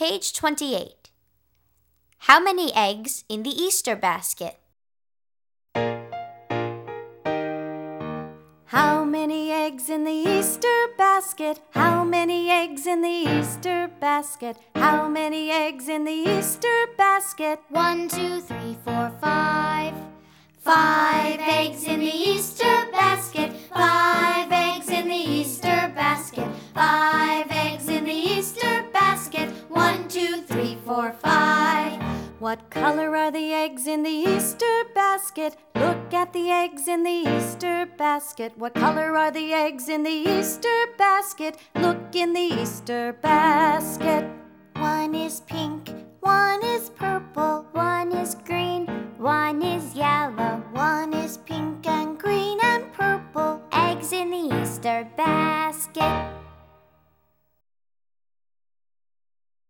Page 28. How many eggs in the Easter basket? How many eggs in the Easter basket? How many eggs in the Easter basket? How many eggs in the Easter basket? 1, 2, 3, 4, 5. 5 eggs in the Easter basket. 5 eggs in the Easter basket. 5 eggs in the Easter basket. 1, 2, 3, 4, 5. What color are the eggs in the Easter basket? Look at the eggs in the Easter basket. What color are the eggs in the Easter basket? Look in the Easter basket.